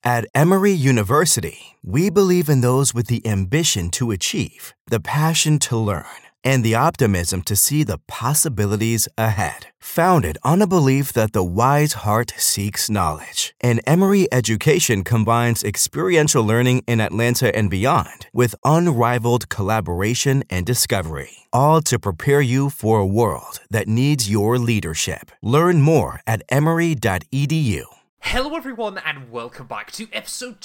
At Emory University, we believe in those with the ambition to achieve, the passion to learn, and the optimism to see the possibilities ahead. Founded on a belief that the wise heart seeks knowledge, and Emory education combines experiential learning in Atlanta and beyond with unrivaled collaboration and discovery, all to prepare you for a world that needs your leadership. Learn more at emory.edu. Hello everyone and welcome back to episode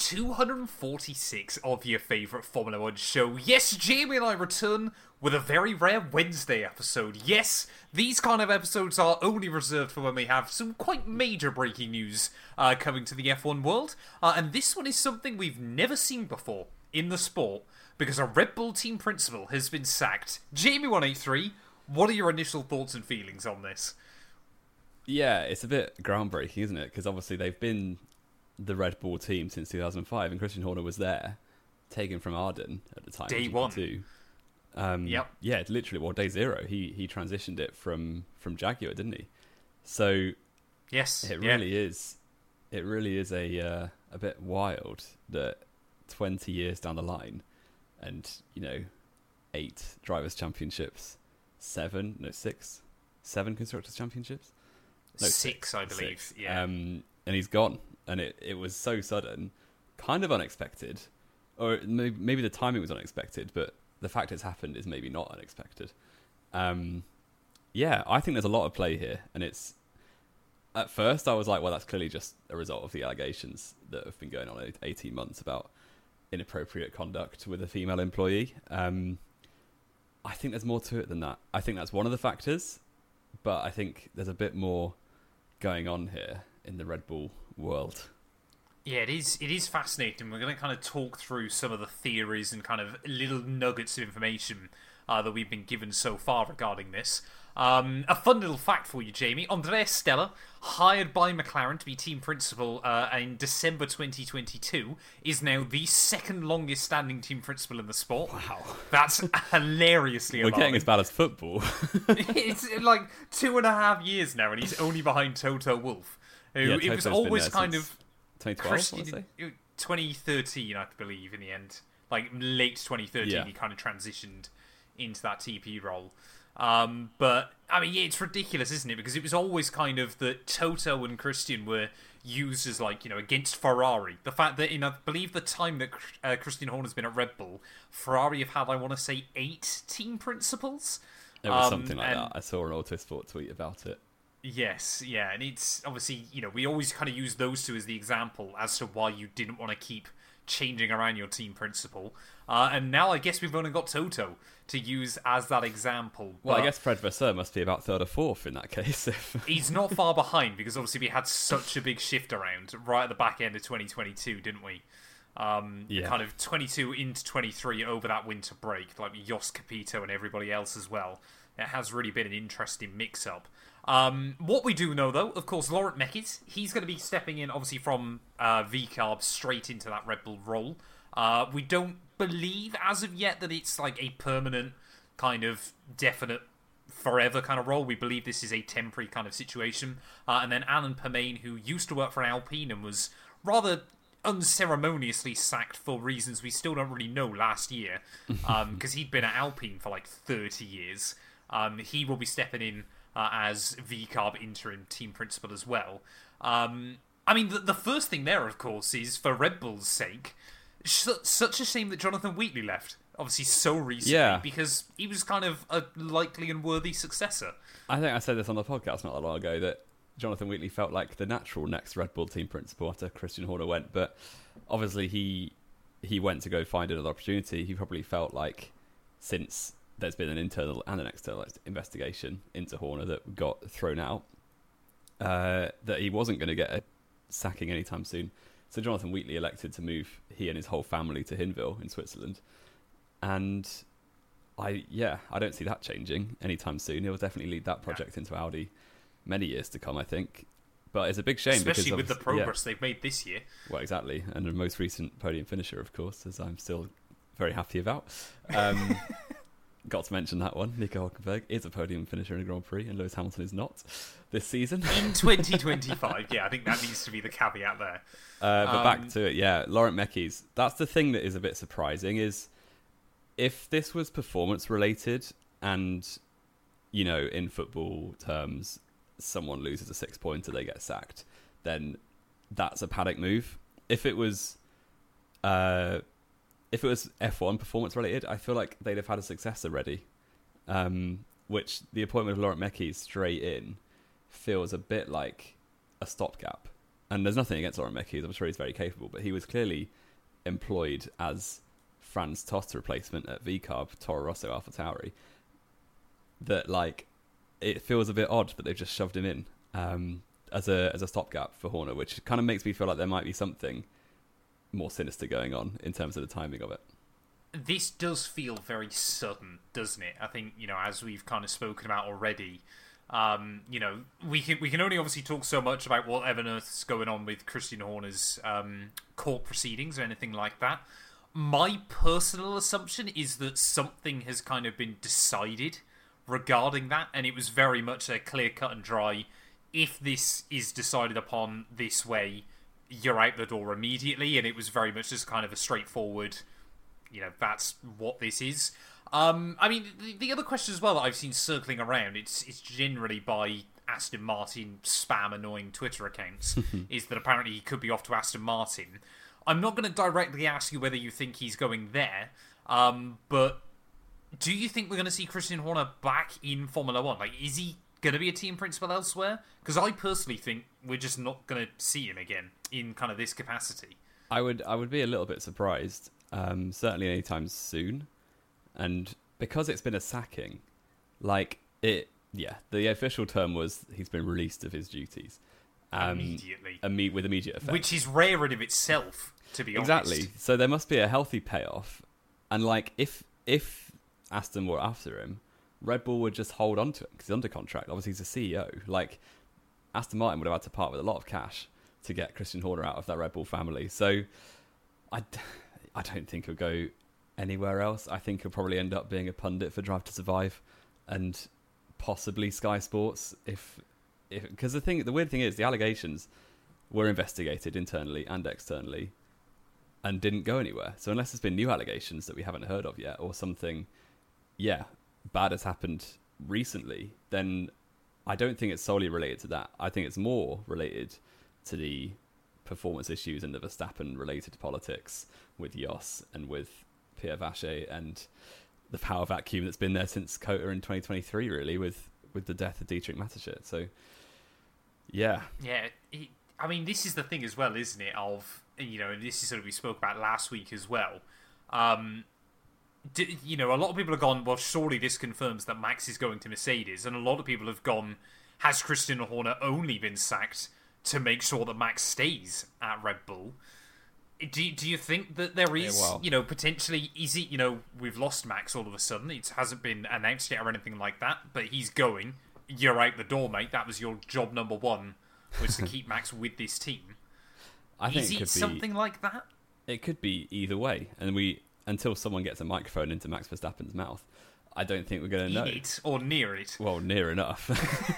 246 of your favourite Formula 1 show. Yes, Jamie and I return with a very rare Wednesday episode. Yes, these kind of episodes are only reserved for when we have some quite major breaking news coming to the F1 world. And this one is something we've never seen before in the sport because a Red Bull team principal has been sacked. Jamie183, what are your initial thoughts and feelings on this? Yeah, it's a bit groundbreaking, isn't it? Because obviously they've been the Red Bull team since 2005, and Christian Horner was there, taken from Arden at the time. Day one. Yep. Yeah, literally, well, day zero. He transitioned it from Jaguar, didn't he? So yes, it really is. It really is a bit wild that 20 years down the line, and 8 drivers' championships, 7 constructors' championships. No, 6, I believe. 6. Yeah. And he's gone, and it was so sudden, kind of unexpected, or maybe the timing was unexpected, but the fact it's happened is maybe not unexpected. Yeah, I think there's a lot of play here, and it's at first I was like, well, that's clearly just a result of the allegations that have been going on 18 months about inappropriate conduct with a female employee. I think there's more to it than that. I think that's one of the factors, but I think there's a bit more going on here in the Red Bull world. Yeah, it is fascinating. We're going to kind of talk through some of the theories and kind of little nuggets of information that we've been given so far regarding this. A fun little fact for you, Jamie. Andrea Stella, hired by McLaren to be team principal in December 2022, is now the second longest standing team principal in the sport. Wow. That's hilariously We're alarming. getting as bad as football. It's like 2.5 years now, and he's only behind Toto Wolff, who it was always kind of 2012, I want to say. 2013, I believe, in the end. Like, late 2013, Yeah. he kind of transitioned into that TP role. But, I mean, yeah, it's ridiculous, isn't it? Because it was always kind of that Toto and Christian were used as, like, against Ferrari. The fact that, I believe the time that Christian Horner's been at Red Bull, Ferrari have had, I want to say, 8 team principals. It was something like that. I saw an Autosport tweet about it. Yes, yeah, and it's obviously, we always kind of use those two as the example as to why you didn't want to keep changing around your team principal. And now I guess we've only got Toto to use as that example. Well, I guess Fred Vasseur must be about 3rd or 4th in that case. He's not far behind because obviously we had such a big shift around right at the back end of 2022, didn't we? Yeah. Kind of 22 into 23 over that winter break, like Jos Capito and everybody else as well. It has really been an interesting mix-up. What we do know, though, of course, Laurent Mekies, he's going to be stepping in, obviously, from VCARB straight into that Red Bull role. We don't believe, as of yet, that it's like a permanent, kind of definite, forever kind of role. We believe this is a temporary kind of situation. And then Alan Permane, who used to work for Alpine and was rather unceremoniously sacked for reasons we still don't really know last year, because he'd been at Alpine for like 30 years. He will be stepping in as VCARB interim team principal as well. I mean, the first thing there, of course, is for Red Bull's sake, such a shame that Jonathan Wheatley left, obviously so recently, because he was kind of a likely and worthy successor. I think I said this on the podcast not that long ago, that Jonathan Wheatley felt like the natural next Red Bull team principal after Christian Horner went, but obviously he went to go find another opportunity. He probably felt like, since there's been an internal and an external investigation into Horner that got thrown out, that he wasn't going to get a sacking anytime soon. So Jonathan Wheatley elected to move he and his whole family to Hinwil in Switzerland. And I don't see that changing anytime soon. He'll definitely lead that project into Audi many years to come, I think. But it's a big shame, especially with the progress they've made this year. Well, exactly. And the most recent podium finisher, of course, as I'm still very happy about. got to mention that one. Nico Hülkenberg is a podium finisher in a Grand Prix, and Lewis Hamilton is not this season. In 2025, yeah, I think that needs to be the caveat there. But back to it, yeah, Laurent Mekies. That's the thing that is a bit surprising, is if this was performance related and, you know, in football terms, someone loses a 6-pointer, they get sacked, then that's a Paddock move. If it was F1 performance related, I feel like they'd have had a successor ready. Which the appointment of Laurent Mekies straight in feels a bit like a stopgap. And there's nothing against Laurent Mekies, I'm sure he's very capable, but he was clearly employed as Franz Tost replacement at VCARB, Toro Rosso, AlphaTauri. That, like, it feels a bit odd that they've just shoved him in as a stopgap for Horner, which kind of makes me feel like there might be something more sinister going on in terms of the timing of it. This does feel very sudden, doesn't it? I think, you know, as we've kind of spoken about already, you know, we can only obviously talk so much about whatever on earth's going on with Christian Horner's court proceedings or anything like that. My personal assumption is that something has kind of been decided regarding that, and it was very much a clear cut and dry. If this is decided upon this way, you're out the door immediately, and it was very much just kind of a straightforward, you know, that's what this is. I mean, the other question as well that I've seen circling around, it's generally by Aston Martin spam annoying Twitter accounts, is that apparently he could be off to Aston Martin. I'm not going to directly ask you whether you think he's going there, but do you think we're going to see Christian Horner back in Formula 1? Like, is he going to be a team principal elsewhere? Because I personally think we're just not going to see him again in kind of this capacity. I would be a little bit surprised, certainly anytime soon. And because it's been a sacking, like, the official term was he's been released of his duties. Immediately. With immediate effect. Which is rare in of itself, to be honest. Exactly. So there must be a healthy payoff. And, like, if Aston were after him, Red Bull would just hold on to him because he's under contract. Obviously, he's a CEO. Like, Aston Martin would have had to part with a lot of cash to get Christian Horner out of that Red Bull family. So I don't think he'll go anywhere else. I think he'll probably end up being a pundit for Drive to Survive and possibly Sky Sports. Because the weird thing is, the allegations were investigated internally and externally and didn't go anywhere. So unless there's been new allegations that we haven't heard of yet, or something, bad has happened recently, then I don't think it's solely related to that. I think it's more related to the performance issues and the Verstappen-related politics with Jos and with Pierre Vacher and the power vacuum that's been there since COTA in 2023, really, with the death of Dietrich Mateschitz. So, yeah. Yeah, I mean, this is the thing as well, isn't it, of, you know, and this is sort of we spoke about last week as well. You know, a lot of people have gone, well, surely this confirms that Max is going to Mercedes, and a lot of people have gone, has Christian Horner only been sacked to make sure that Max stays at Red Bull? Do you think that there is, you know, potentially, is it, you know, we've lost Max all of a sudden, it hasn't been announced yet or anything like that, but he's going, you're out the door, mate, that was your job number one, was to keep Max with this team. I think is it could it something like that? It could be either way, and until someone gets a microphone into Max Verstappen's mouth, I don't think we're going to know. In it, or near it. Well, near enough.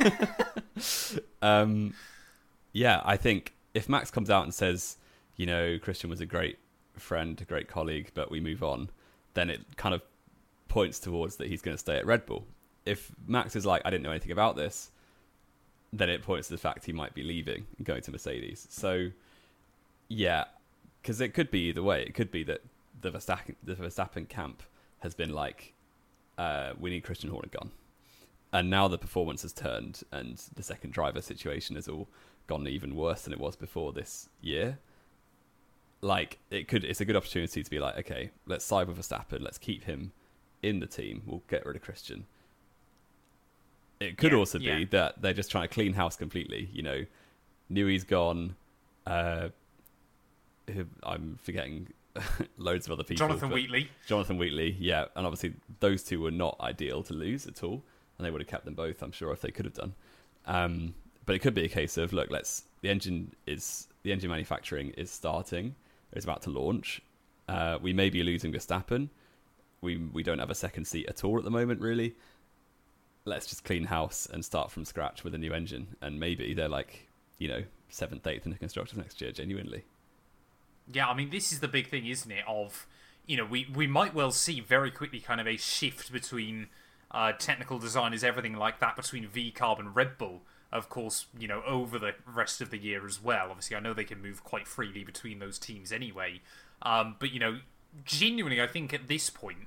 I think if Max comes out and says, you know, Christian was a great friend, a great colleague, but we move on, then it kind of points towards that he's going to stay at Red Bull. If Max is like, I didn't know anything about this, then it points to the fact he might be leaving and going to Mercedes. So, yeah, because it could be either way. It could be that the Verstappen camp has been like, we need Christian Horner gone. And now the performance has turned and the second driver situation has all gone even worse than it was before this year. Like, it's a good opportunity to be like, okay, let's side with Verstappen, let's keep him in the team, we'll get rid of Christian. It could also be that they're just trying to clean house completely. You know, Newey's gone, I'm forgetting loads of other people. Jonathan Wheatley, yeah. And obviously those two were not ideal to lose at all, and they would have kept them both, I'm sure, if they could have done. But it could be a case of, look, the engine manufacturing is starting, it's about to launch. We may be losing Verstappen. we don't have a second seat at all at the moment, really. Let's just clean house and start from scratch with a new engine, and maybe they're like, 7th, 8th in the constructors next year, genuinely. Yeah, I mean, this is the big thing, isn't it? Of, we might well see very quickly kind of a shift between technical designers, everything like that, between VCarb and Red Bull, of course, over the rest of the year as well. Obviously, I know they can move quite freely between those teams anyway. But, genuinely, I think at this point,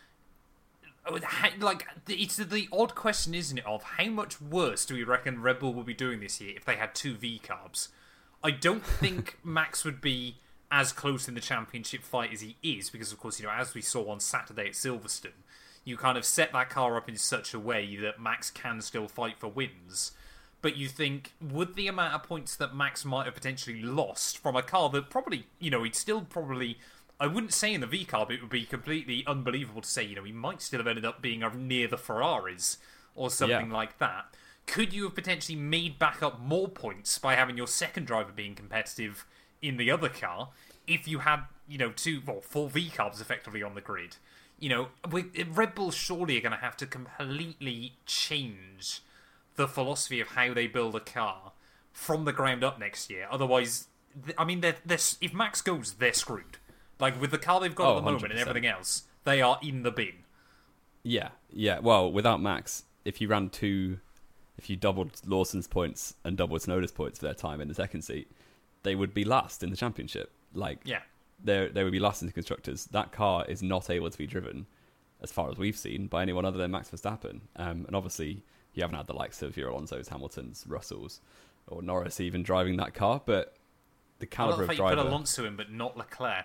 it's the odd question, isn't it, of how much worse do we reckon Red Bull will be doing this year if they had 2 VCarbs? I don't think Max would be as close in the championship fight as he is, because, of course, as we saw on Saturday at Silverstone, you kind of set that car up in such a way that Max can still fight for wins. But you think, would the amount of points that Max might have potentially lost from a car that probably, he'd still probably... I wouldn't say in the VCarb it would be completely unbelievable to say, he might still have ended up being near the Ferraris or something like that. Could you have potentially made back up more points by having your second driver being competitive in the other car if you had, 4 VCarbs effectively on the grid? Red Bull surely are going to have to completely change the philosophy of how they build a car from the ground up next year. Otherwise, I mean, if Max goes, they're screwed. Like, with the car they've got at the moment 100%. and everything else, they are in the bin. Yeah. Well, without Max, if you doubled Lawson's points and doubled Tsunoda's points for their time in the second seat, they would be last in the championship. They would be last in the constructors. That car is not able to be driven, as far as we've seen, by anyone other than Max Verstappen. And obviously, you haven't had the likes of your Alonso's, Hamilton's, Russell's, or Norris even driving that car, but the caliber of driver... you put Alonso in, but not Leclerc.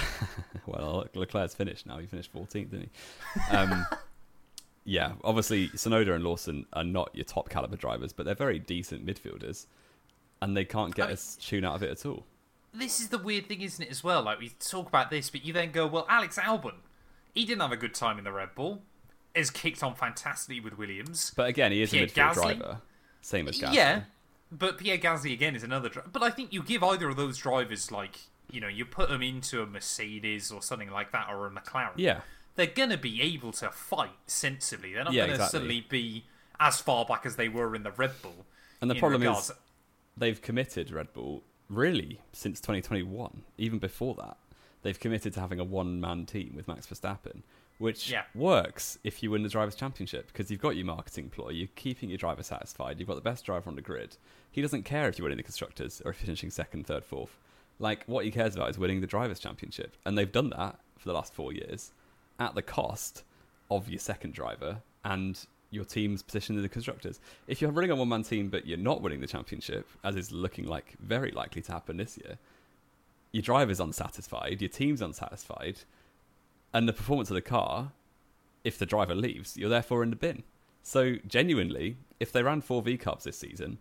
Well, Leclerc's finished now. He finished 14th, didn't he? Yeah, obviously, Tsunoda and Lawson are not your top caliber drivers, but they're very decent midfielders, and they can't get a tune out of it at all. This is the weird thing, isn't it, as well? Like, we talk about this, but you then go, well, Alex Albon, he didn't have a good time in the Red Bull, has kicked on fantastically with Williams. But again, he is Pierre a midfield Gasly, driver. Same as Gasly. Yeah, but Pierre Gasly, again, is another driver. But I think you give either of those drivers, like, you put them into a Mercedes or something like that, or a McLaren. Yeah. They're going to be able to fight sensibly. They're not going to suddenly be as far back as they were in the Red Bull. And the problem is, they've committed, Red Bull, really, since 2021, even before that. They've committed to having a one-man team with Max Verstappen, which works if you win the Drivers' Championship, because you've got your marketing ploy, you're keeping your driver satisfied, you've got the best driver on the grid. He doesn't care if you win in the Constructors or if you're finishing second, third, fourth. Like, what he cares about is winning the Drivers' Championship. And they've done that for the last 4 years at the cost of your second driver and your team's position in the Constructors. If you're running a one-man team but you're not winning the championship, as is looking like very likely to happen this year, your driver's unsatisfied, your team's unsatisfied, and the performance of the car, if the driver leaves, you're therefore in the bin. So, genuinely, if they ran 4 VCarbs this season,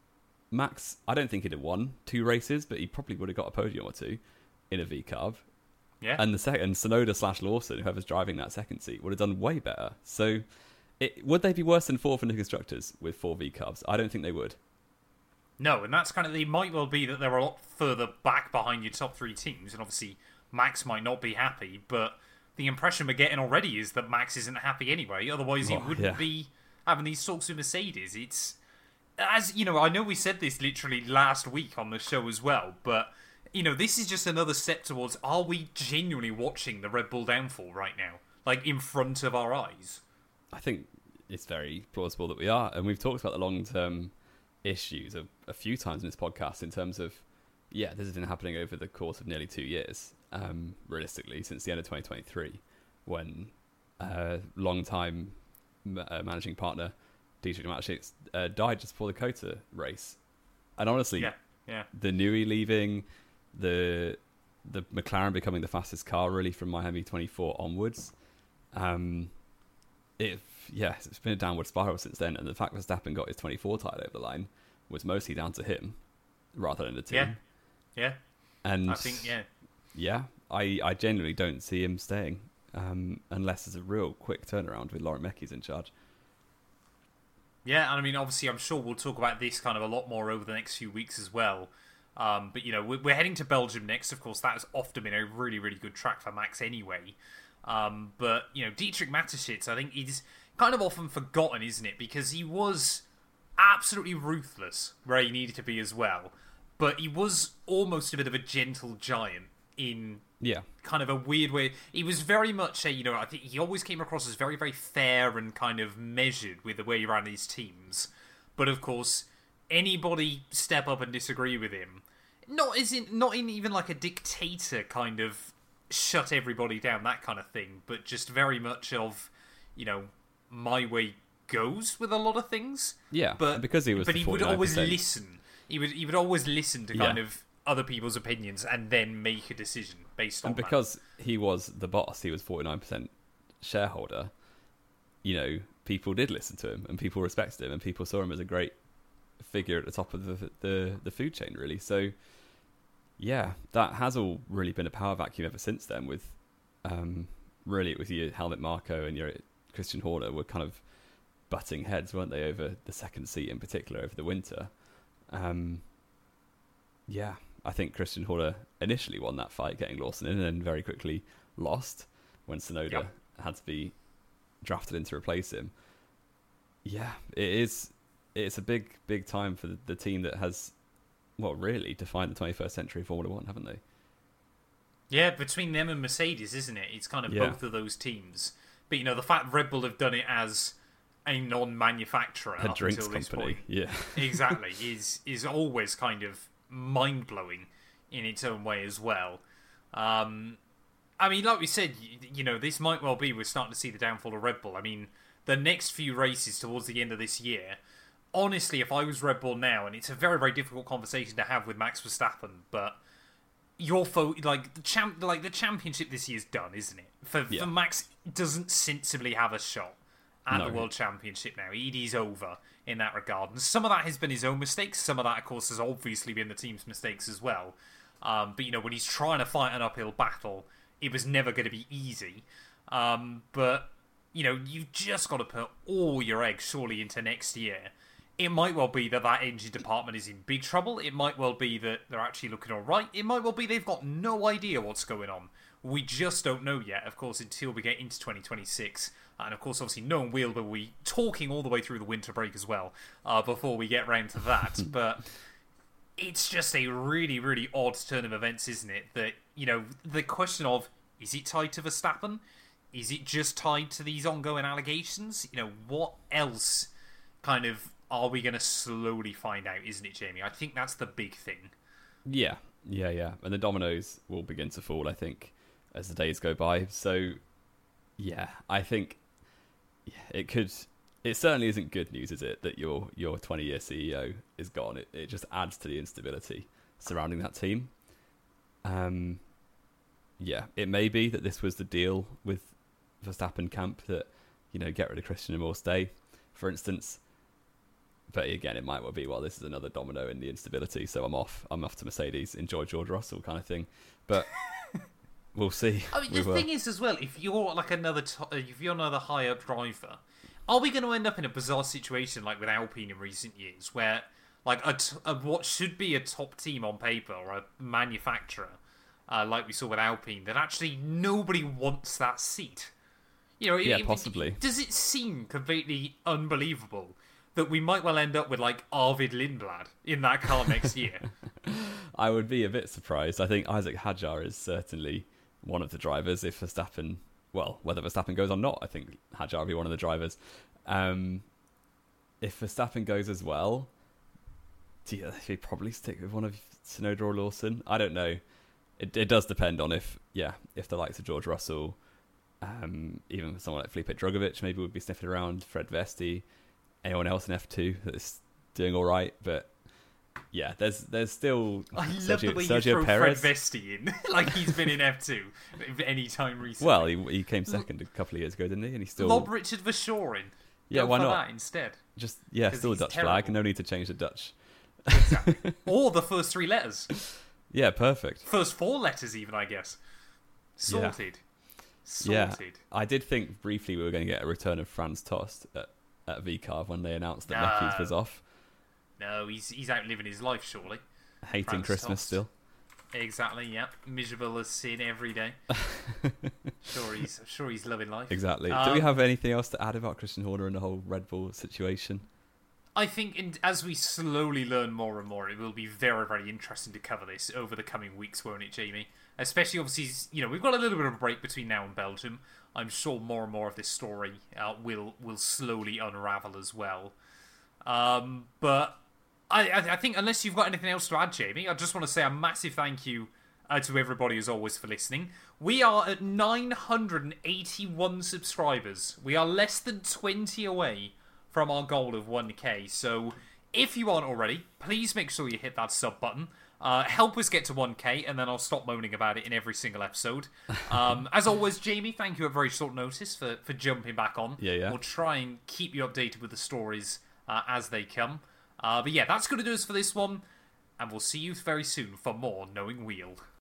Max, I don't think he'd have won 2 races, but he probably would have got a podium or 2 in a VCarb. Yeah. And Tsunoda/Lawson, whoever's driving that second seat, would have done way better. So, would they be worse than 4th in the Constructors with 4 VCarbs? I don't think they would. No, and that's kind of... It might well be that they're a lot further back behind your top 3 teams, and obviously Max might not be happy, but the impression we're getting already is that Max isn't happy anyway, otherwise he wouldn't be having these talks with Mercedes. It's... As, I know we said this literally last week on the show as well, but... this is just another step towards, are we genuinely watching the Red Bull downfall right now? Like, in front of our eyes? I think it's very plausible that we are. And we've talked about the long-term issues a few times in this podcast in terms of, this has been happening over the course of nearly 2 years, realistically, since the end of 2023, when long-time managing partner, Dietrich Mateschitz, died just before the COTA race. And honestly, the Newey leaving... The McLaren becoming the fastest car really from Miami 24 onwards. It's been a downward spiral since then, and the fact that Verstappen got his 24 title over the line was mostly down to him rather than the team. Yeah. And I think I genuinely don't see him staying unless there's a real quick turnaround with Laurent Mekies in charge. Yeah, and I mean, obviously, I'm sure we'll talk about this kind of a lot more over the next few weeks as well. But, we're heading to Belgium next. Of course, that has often been a really, really good track for Max anyway. But, Dietrich Mateschitz, I think he's kind of often forgotten, isn't it? Because he was absolutely ruthless where he needed to be as well. But he was almost a bit of a gentle giant in kind of a weird way. He was very much I think he always came across as very, very fair and kind of measured with the way he ran his teams. But of course, anybody step up and disagree with him, not in even like a dictator kind of shut everybody down, that kind of thing, but just very much of, my way goes with a lot of things. Yeah, but because he would always listen. He would always listen to kind of other people's opinions and then make a decision based on that. And because he was the boss, he was 49% shareholder, people did listen to him and people respected him and people saw him as a great figure at the top of the food chain, really. So, yeah, that has all really been a power vacuum ever since then with, really, it was your Helmut Marko and your Christian Horner were kind of butting heads, weren't they, over the second seat in particular over the winter. I think Christian Horner initially won that fight, getting Lawson in, and then very quickly lost when Tsunoda had to be drafted in to replace him. Yeah, it's a big time for the team that has, really defined the 21st century Formula One, haven't they? Yeah, between them and Mercedes, isn't it? It's kind of both of those teams. But, the fact Red Bull have done it as a non-manufacturer a up drinks until this company, point, exactly, is always kind of mind-blowing in its own way as well. I mean, like we said, this might well be we're starting to see the downfall of Red Bull. I mean, the next few races towards the end of this year, honestly, if I was Red Bull now, and it's a very, very difficult conversation to have with Max Verstappen, but the championship this year's done, isn't it? For Max, doesn't sensibly have a shot at the World Championship now. He's over in that regard. And some of that has been his own mistakes. Some of that, of course, has obviously been the team's mistakes as well. But, when he's trying to fight an uphill battle, it was never going to be easy. But, you've just got to put all your eggs surely into next year. It might well be that engine department is in big trouble. It might well be that they're actually looking all right. It might well be they've got no idea what's going on. We just don't know yet, of course, until we get into 2026. And, of course, obviously, no one will be talking all the way through the winter break as well before we get round to that. But it's just a really, really odd turn of events, isn't it? That, the question of, is it tied to Verstappen? Is it just tied to these ongoing allegations? What else kind of are we going to slowly find out, isn't it, Jamie? I think that's the big thing. Yeah. And the dominoes will begin to fall, I think, as the days go by. So, yeah, I think it certainly isn't good news, is it, that your 20-year CEO is gone. It just adds to the instability surrounding that team. It may be that this was the deal with Verstappen camp that, get rid of Christian and more stay, for instance. But again, it might well be, this is another domino in the instability, so I'm off to Mercedes, enjoy George Russell kind of thing. But we'll see. I mean, the thing is as well, if you're like another high up driver, are we going to end up in a bizarre situation like with Alpine in recent years, where like what should be a top team on paper or a manufacturer, like we saw with Alpine, that actually nobody wants that seat? Possibly. Does it seem completely unbelievable that we might well end up with, like, Arvid Lindblad in that car next year? I would be a bit surprised. I think Isaac Hadjar is certainly one of the drivers. If Verstappen, whether Verstappen goes or not, I think Hadjar will be one of the drivers. If Verstappen goes as well, he'd probably stick with one of Tsunoda or Lawson. I don't know. It does depend on if the likes of George Russell, even someone like Felipe Drugovich maybe would be sniffing around, Fred Vesti, anyone else in F2 that's doing all right. But yeah, there's still I love the way you throw Perez. Fred Vesti in like he's been in F2 any time recently. Well, he came second a couple of years ago, didn't he? And he still lob Richard Verschoor in. Yeah, why not? That instead. Just still a Dutch flag. No need to change the Dutch. Exactly. Or the first 3 letters. Yeah, perfect. First 4 letters, even, I guess. Sorted. Yeah. I did think briefly we were going to get a return of Franz Tost at VCarb when they announced that Mekis was off. No, he's out living his life, surely. Hating Christmas still. Exactly, yeah. Miserable as sin every day. Sure he's loving life. Exactly. Do we have anything else to add about Christian Horner and the whole Red Bull situation? I think as we slowly learn more and more, it will be very, very interesting to cover this over the coming weeks, won't it, Jamie? Especially, obviously, we've got a little bit of a break between now and Belgium. I'm sure more and more of this story will slowly unravel as well. But I think, unless you've got anything else to add, Jamie, I just want to say a massive thank you to everybody, as always, for listening. We are at 981 subscribers. We are less than 20 away from our goal of 1k. So if you aren't already, please make sure you hit that sub button. Help us get to 1k, and then I'll stop moaning about it in every single episode. As always, Jamie, thank you at very short notice for jumping back on. Yeah. We'll try and keep you updated with the stories as they come. But yeah, that's going to do us for this one, and we'll see you very soon for more Knowing Wheel.